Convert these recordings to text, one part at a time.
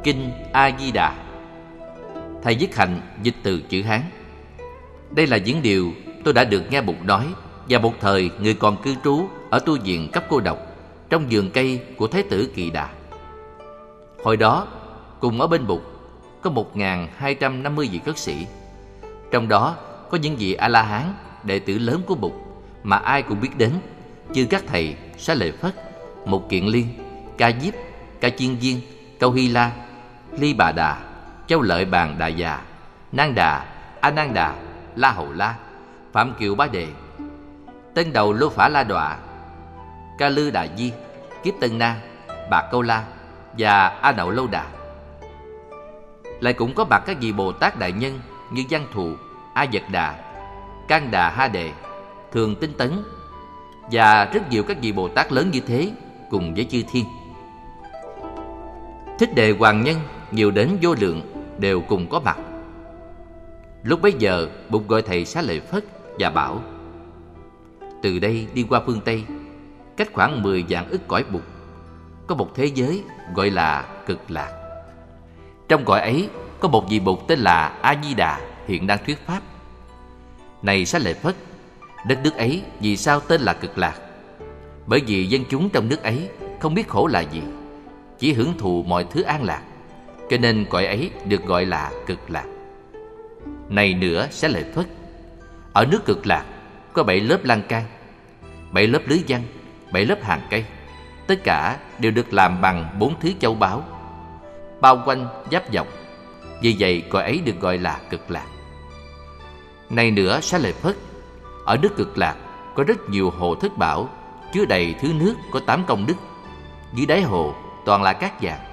Kinh A Di Đà. Thầy Viết Hạnh dịch từ chữ Hán. Đây là những điều tôi đã được nghe Bụt nói và một thời người còn cư trú ở tu viện cấp cô độc trong vườn cây của Thái tử Kỳ Đà. Hồi đó, cùng ở bên Bụt có 1.250 vị khất sĩ. Trong đó có những vị A-la-hán, đệ tử lớn của Bụt mà ai cũng biết đến, như các thầy Xá Lợi Phất, Mục Kiền Liên, Ca Diếp, Ca Chiên Viên, Câu Hy La, Ly Bà Đà, Châu Lợi Bàn Đà Già, Nan Đà, A Nan Đà, La Hầu La, Phạm Kiều Bá Đề, Tân Đầu Lô Phả La Đọa, Ca Lư Đà Di, Kiếp Tân Na, Bạc Câu La và A Nậu Lâu Đà. Lại cũng có mặt các vị Bồ Tát đại nhân như Văn Thù, A Vật Đà, Can Đà Ha Đề, Thường Tinh Tấn và rất nhiều các vị Bồ Tát lớn như thế cùng với chư thiên. Thích Đề Hoàng Nhân nhiều đến vô lượng đều cùng có mặt. Lúc bấy giờ Bụt gọi thầy Xá Lợi Phất và bảo: từ đây đi qua phương Tây, cách khoảng 10 vạn ức cõi Bụt, có một thế giới gọi là Cực Lạc. Trong cõi ấy có một vị Bụt tên là A Di Đà hiện đang thuyết pháp. Này Xá Lợi Phất, đất nước ấy vì sao tên là Cực Lạc? Bởi vì dân chúng trong nước ấy không biết khổ là gì, chỉ hưởng thụ mọi thứ an lạc, cho nên cõi ấy được gọi là Cực Lạc. Này nữa Xá Lợi Phất, ở nước Cực Lạc có 7 lớp lan can, 7 lớp lưới văn, 7 lớp hàng cây, tất cả đều được làm bằng 4 thứ châu báu, bao quanh giáp dọc. Vì vậy cõi ấy được gọi là Cực Lạc. Này nữa Xá Lợi Phất, ở nước Cực Lạc có rất nhiều hồ thất bảo, chứa đầy thứ nước có 8 công đức. Dưới đáy hồ toàn là cát vàng.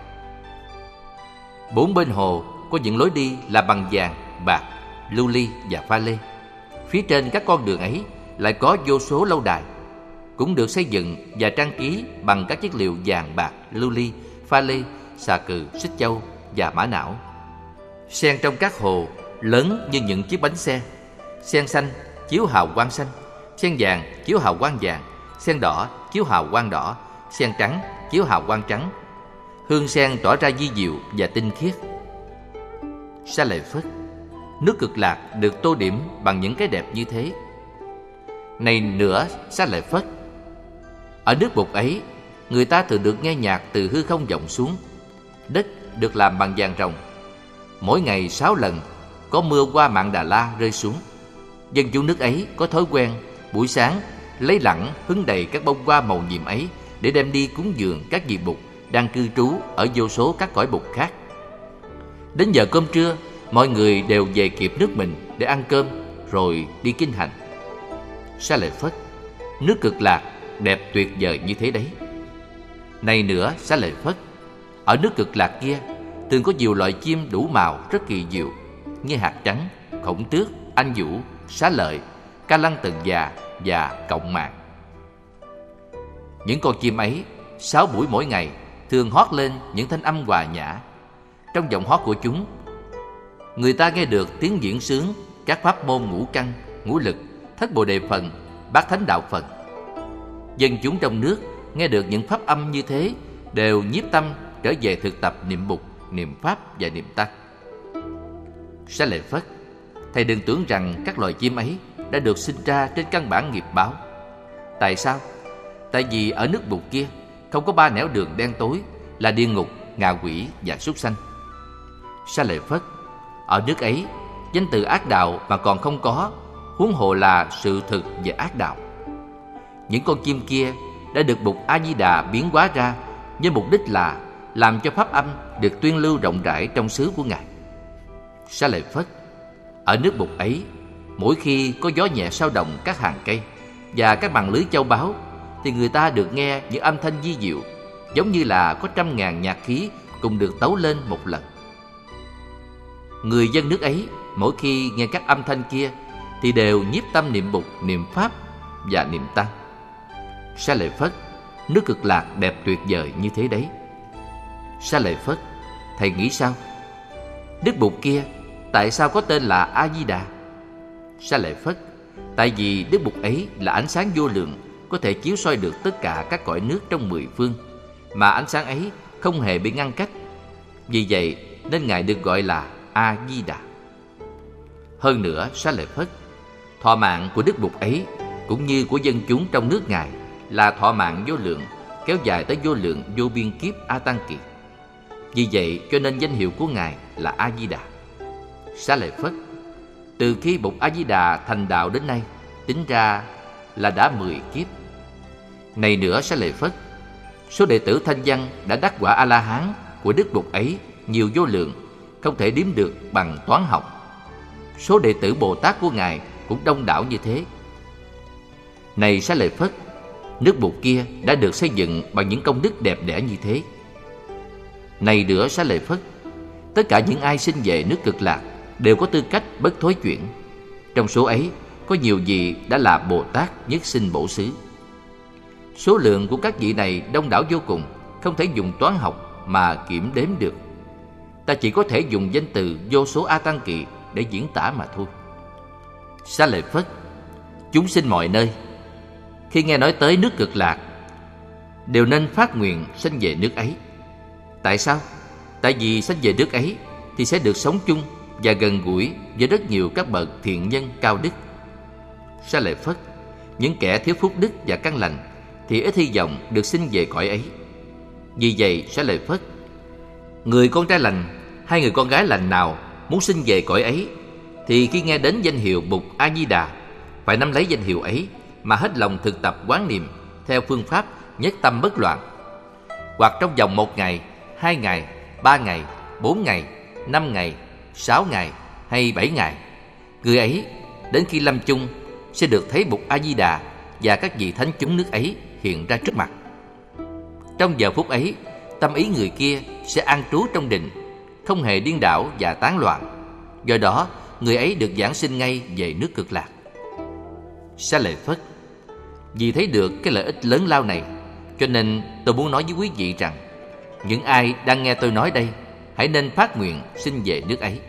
4 bên hồ có những lối đi là bằng vàng, bạc, lưu ly và pha lê. Phía trên các con đường ấy lại có vô số lâu đài, cũng được xây dựng và trang trí bằng các chất liệu vàng, bạc, lưu ly, pha lê, xà cừ, xích châu và mã não. Sen trong các hồ lớn như những chiếc bánh xe. Sen xanh chiếu hào quang xanh, sen vàng chiếu hào quang vàng, sen đỏ chiếu hào quang đỏ, sen trắng chiếu hào quang trắng. Hương sen tỏa ra vi diệu và tinh khiết. Xá Lợi Phất, nước Cực Lạc được tô điểm bằng những cái đẹp như thế. Này nữa Xá Lợi Phất, ở nước Bụt ấy, người ta thường được nghe nhạc từ hư không vọng xuống. Đất được làm bằng vàng ròng. Mỗi ngày 6 lần có mưa hoa Mạn Đà La rơi xuống. Dân chúng nước ấy có thói quen buổi sáng lấy lẵng hứng đầy các bông hoa màu nhiệm ấy để đem đi cúng dường các vị Bụt đang cư trú ở vô số các cõi Bụt khác. Đến giờ cơm trưa, mọi người đều về kịp nước mình để ăn cơm rồi đi kinh hành. Xá Lợi Phất, nước Cực Lạc đẹp tuyệt vời như thế đấy. Này nữa Xá Lợi Phất, ở nước Cực Lạc kia thường có nhiều loại chim đủ màu rất kỳ diệu, như hạt trắng, khổng tước, anh vũ, xá lợi, ca lăng tần già và cộng mạng. Những con chim ấy 6 buổi mỗi ngày thường hót lên những thanh âm hòa nhã. Trong giọng hót của chúng, người ta nghe được tiếng diễn sướng các pháp môn ngũ căn, ngũ lực, thất bồ đề phần, bát thánh đạo Phật. Dân chúng trong nước nghe được những pháp âm như thế đều nhiếp tâm trở về thực tập niệm Bụt, niệm Pháp và niệm Tăng. Xá Lợi Phất, thầy đừng tưởng rằng các loài chim ấy đã được sinh ra trên căn bản nghiệp báo. Tại sao? Tại vì ở nước Bụt kia không có 3 nẻo đường đen tối là địa ngục, ngạ quỷ và súc sanh. Xá Lợi Phất, ở nước ấy danh từ ác đạo mà còn không có, huống hồ là sự thực về ác đạo. Những con chim kia đã được Bụt A Di Đà biến hóa ra với mục đích là làm cho pháp âm được tuyên lưu rộng rãi trong xứ của Ngài. Xá Lợi Phất, ở nước Bụt ấy, mỗi khi có gió nhẹ sao động các hàng cây và các bằng lưới châu báu, thì người ta được nghe những âm thanh vi diệu, giống như là có 100.000 nhạc khí cùng được tấu lên một lần. Người dân nước ấy mỗi khi nghe các âm thanh kia thì đều nhiếp tâm niệm Bụt, niệm Pháp và niệm Tăng. Xá Lợi Phất, nước Cực Lạc đẹp tuyệt vời như thế đấy. Xá Lợi Phất, thầy nghĩ sao? Đức Bụt kia tại sao có tên là A Di Đà? Xá Lợi Phất, tại vì Đức Bụt ấy là ánh sáng vô lượng, có thể chiếu soi được tất cả các cõi nước trong 10 phương, mà ánh sáng ấy không hề bị ngăn cách. Vì vậy nên Ngài được gọi là A-di-đà. Hơn nữa, Xá Lợi Phất, thọ mạng của Đức Bụt ấy cũng như của dân chúng trong nước Ngài là thọ mạng vô lượng, kéo dài tới vô lượng vô biên kiếp A Tăng Kỳ. Vì vậy cho nên danh hiệu của Ngài là A-di-đà. Xá Lợi Phất, từ khi Bụt A-di-đà thành đạo đến nay, tính ra là đã 10 kiếp. Này nữa Xá Lợi Phất, số đệ tử Thanh Văn đã đắc quả A-la-hán của Đức Bụt ấy nhiều vô lượng, không thể đếm được bằng toán học. Số đệ tử Bồ Tát của Ngài cũng đông đảo như thế. Này Xá Lợi Phất, nước Bụt kia đã được xây dựng bằng những công đức đẹp đẽ như thế. Này nữa Xá Lợi Phất, tất cả những ai sinh về nước Cực Lạc đều có tư cách bất thối chuyển. Trong số ấy có nhiều vị đã là Bồ Tát nhất sinh bổ xứ. Số lượng của các vị này đông đảo vô cùng, không thể dùng toán học mà kiểm đếm được. Ta chỉ có thể dùng danh từ vô số A Tăng Kỳ để diễn tả mà thôi. Xá Lợi Phất, chúng sinh mọi nơi khi nghe nói tới nước Cực Lạc đều nên phát nguyện sanh về nước ấy. Tại sao? Tại vì sanh về nước ấy thì sẽ được sống chung và gần gũi với rất nhiều các bậc thiện nhân cao đức. Xá Lợi Phất, những kẻ thiếu phúc đức và căn lành thì ít hy vọng được sinh về cõi ấy. Vì vậy Xá Lợi Phất, người con trai lành hay người con gái lành nào muốn sinh về cõi ấy thì khi nghe đến danh hiệu Bụt A-di-đà phải nắm lấy danh hiệu ấy mà hết lòng thực tập quán niệm theo phương pháp nhất tâm bất loạn. Hoặc trong vòng 1 ngày, 2 ngày, 3 ngày, 4 ngày, 5 ngày, 6 ngày hay 7 ngày, người ấy đến khi lâm chung sẽ được thấy Bụt A-di-đà và các vị thánh chúng nước ấy hiện ra trước mặt. Trong giờ phút ấy, tâm ý người kia sẽ an trú trong định, không hề điên đảo và tán loạn. Do đó, người ấy được giảng sinh ngay về nước Cực Lạc. Xá Lợi Phất, vì thấy được cái lợi ích lớn lao này, cho nên tôi muốn nói với quý vị rằng những ai đang nghe tôi nói đây hãy nên phát nguyện sinh về nước ấy.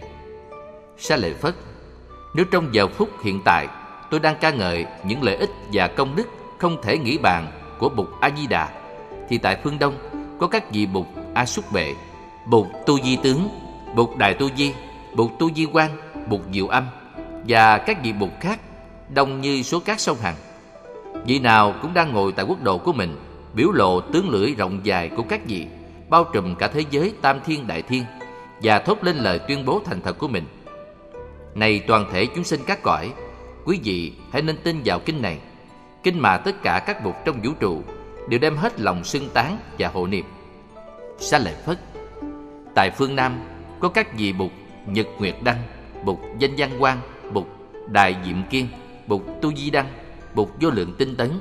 Xá Lợi Phất, nếu trong giờ phút hiện tại tôi đang ca ngợi những lợi ích và công đức không thể nghĩ bàn của Bụt A-di-đà, thì tại phương Đông có các vị Bụt A Xúc Bệ, Bụt Tu Di Tướng, Bụt Đại Tu Di, Bụt Tu Di Quang, Bụt Diệu Âm và các vị Bụt khác đông như số cát sông Hằng. Vị nào cũng đang ngồi tại quốc độ của mình, biểu lộ tướng lưỡi rộng dài của các vị, bao trùm cả thế giới tam thiên đại thiên, và thốt lên lời tuyên bố thành thật của mình. Này toàn thể chúng sinh các cõi, quý vị hãy nên tin vào kinh này, kinh mà tất cả các Bụt trong vũ trụ đều đem hết lòng xưng tán và hộ niệm. Xá Lợi Phất, tại phương Nam có các vị Bụt Nhật Nguyệt Đăng, Bụt Danh Văn Quang, Bụt Đại Diệm Kiên, Bụt Tu Di Đăng, Bụt Vô Lượng Tinh Tấn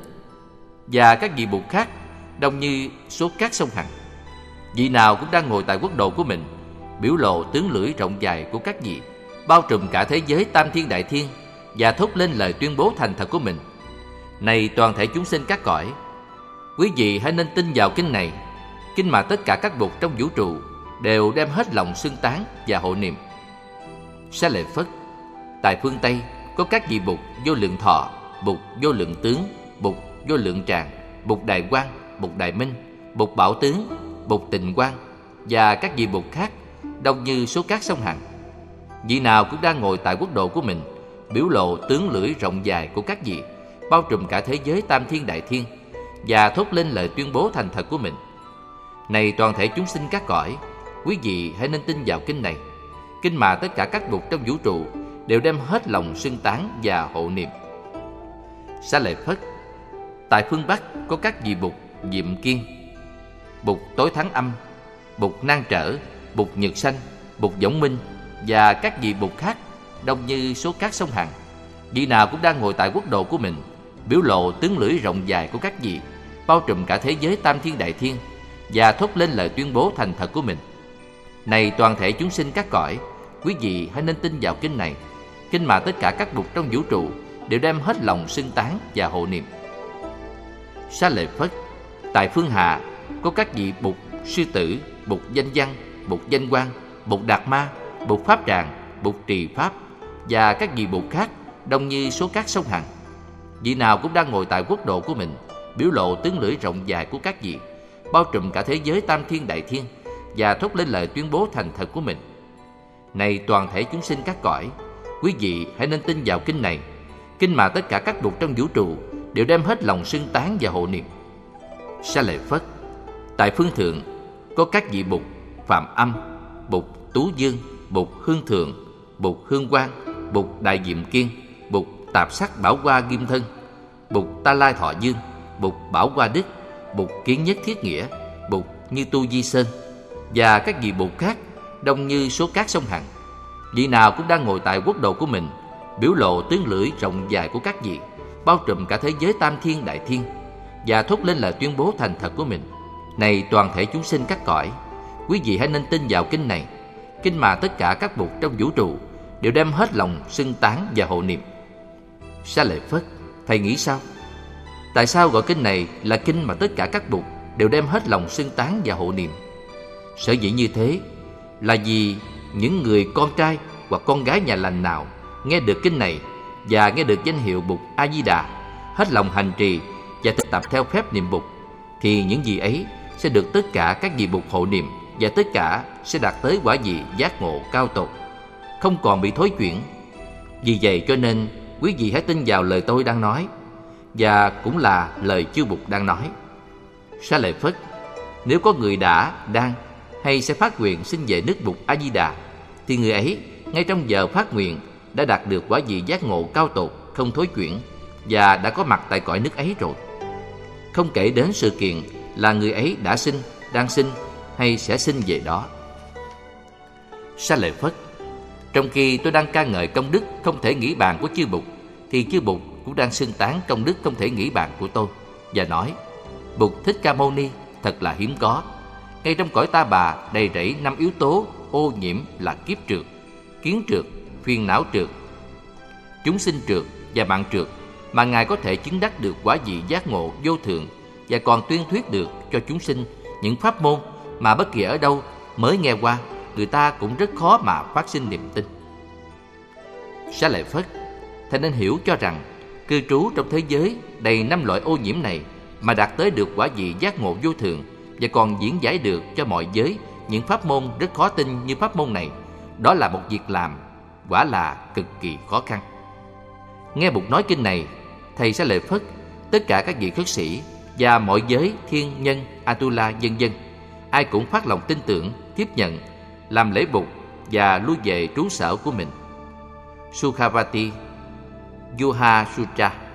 và các vị Bụt khác đông như số cát sông Hằng. Vị nào cũng đang ngồi tại quốc độ của mình, biểu lộ tướng lưỡi rộng dài của các vị, bao trùm cả thế giới tam thiên đại thiên, và thốt lên lời tuyên bố thành thật của mình. Này toàn thể chúng sinh các cõi, quý vị hãy nên tin vào kinh này, kinh mà tất cả các Bụt trong vũ trụ đều đem hết lòng xưng tán và hộ niệm. Xá Lợi Phất, tại phương Tây có các vị Bụt Vô Lượng Thọ, Bụt Vô Lượng Tướng, Bụt Vô Lượng Tràng, Bụt Đại Quang, Bụt Đại Minh, Bụt Bảo Tướng, Bụt Tịnh Quang và các vị Bụt khác đông như số cát sông Hằng. Vị nào cũng đang ngồi tại quốc độ của mình, biểu lộ tướng lưỡi rộng dài của các vị, bao trùm cả thế giới tam thiên đại thiên, và thốt lên lời tuyên bố thành thật của mình. Này toàn thể chúng sinh các cõi, quý vị hãy nên tin vào kinh này, kinh mà tất cả các Bụt trong vũ trụ đều đem hết lòng xưng tán và hộ niệm. Xá Lợi Phất, tại phương Bắc có các vị Bụt Diệm Kiên, Bụt Tối Thắng Âm, Bụt Nan Trở, Bụt Nhật Sanh, Bụt Võng Minh và các vị Bụt khác đông như số cát sông Hằng. Vị nào cũng đang ngồi tại quốc độ của mình, biểu lộ tướng lưỡi rộng dài của các vị, bao trùm cả thế giới tam thiên đại thiên, và thốt lên lời tuyên bố thành thật của mình. Này toàn thể chúng sinh các cõi, quý vị hãy nên tin vào kinh này, kinh mà tất cả các Bụt trong vũ trụ đều đem hết lòng xưng tán và hộ niệm. Xá Lợi Phất, tại phương Hạ có các vị Bụt Sư Tử, Bụt Danh Văn, Bụt Danh Quang, Bụt Đạt Ma, Bụt Pháp Tràng, Bụt Trì Pháp và các vị Bụt khác đông như số cát sông Hằng. Vị nào cũng đang ngồi tại quốc độ của mình, biểu lộ tướng lưỡi rộng dài của các vị, bao trùm cả thế giới tam thiên đại thiên, và thốt lên lời tuyên bố thành thật của mình. Này toàn thể chúng sinh các cõi, quý vị hãy nên tin vào kinh này, kinh mà tất cả các bụt trong vũ trụ đều đem hết lòng xưng tán và hộ niệm. Xá lợi Phất, tại phương thượng có các vị bụt Phạm Âm, bụt Tú Dương, bụt Hương Thượng, bụt Hương Quang, bụt Đại Diệm Kiên, bụt Tạp Sắc Bảo Hoa Nghiêm Thân, bụt Ta Lai Thọ Dương, bụt Bảo Hoa Đức, bụt Kiến Nhất Thiết Nghĩa, bụt Như Tu Di Sơn và các vị bụt khác đông như số cát sông Hằng. Vị nào cũng đang ngồi tại quốc độ của mình, biểu lộ tướng lưỡi rộng dài của các vị, bao trùm cả thế giới tam thiên đại thiên, và thốt lên lời tuyên bố thành thật của mình. Này toàn thể chúng sinh các cõi, quý vị hãy nên tin vào kinh này, kinh mà tất cả các bụt trong vũ trụ đều đem hết lòng xưng tán và hộ niệm. Xá lợi Phất, thầy nghĩ sao? Tại sao gọi kinh này là kinh mà tất cả các bụt đều đem hết lòng xưng tán và hộ niệm? Sở dĩ như thế là vì những người con trai hoặc con gái nhà lành nào nghe được kinh này và nghe được danh hiệu Bụt A Di Đà, hết lòng hành trì và thực tập theo phép niệm Bụt, thì những gì ấy sẽ được tất cả các vị Bụt hộ niệm, và tất cả sẽ đạt tới quả vị giác ngộ cao tột, không còn bị thối chuyển. Vì vậy cho nên quý vị hãy tin vào lời tôi đang nói, và cũng là lời chư Bụt đang nói. Xá lợi Phất, nếu có người đã, đang hay sẽ phát nguyện xin về nước Bụt A Di Đà, thì người ấy ngay trong giờ phát nguyện đã đạt được quả vị giác ngộ cao tột, không thối chuyển, và đã có mặt tại cõi nước ấy rồi. Không kể đến sự kiện là người ấy đã sinh, đang sinh hay sẽ sinh về đó. Xá lợi Phất, trong khi tôi đang ca ngợi công đức không thể nghĩ bàn của chư Bụt, thì chư Bụt cũng đang xưng tán công đức không thể nghĩ bàn của tôi, và nói: Bụt Thích Ca Mâu Ni thật là hiếm có. Ngay trong cõi Ta Bà đầy rẫy 5 yếu tố ô nhiễm là kiếp trượt, kiến trượt, phiền não trượt, chúng sinh trượt và mạng trượt, mà Ngài có thể chứng đắc được quả vị giác ngộ vô thượng, và còn tuyên thuyết được cho chúng sinh những pháp môn mà bất kỳ ở đâu mới nghe qua, người ta cũng rất khó mà phát sinh niềm tin. Xá lợi Phất, thầy nên hiểu cho rằng cư trú trong thế giới đầy 5 loại ô nhiễm này mà đạt tới được quả vị giác ngộ vô thượng, và còn diễn giải được cho mọi giới những pháp môn rất khó tin như pháp môn này, đó là một việc làm quả là cực kỳ khó khăn. Nghe Bụt nói kinh này, thầy Xá lợi Phất, tất cả các vị khất sĩ và mọi giới thiên nhân, Atula vân vân, ai cũng phát lòng tin tưởng, tiếp nhận, làm lễ Bụt và lui về trú sở của mình. Sukhavati Yuha Sutra.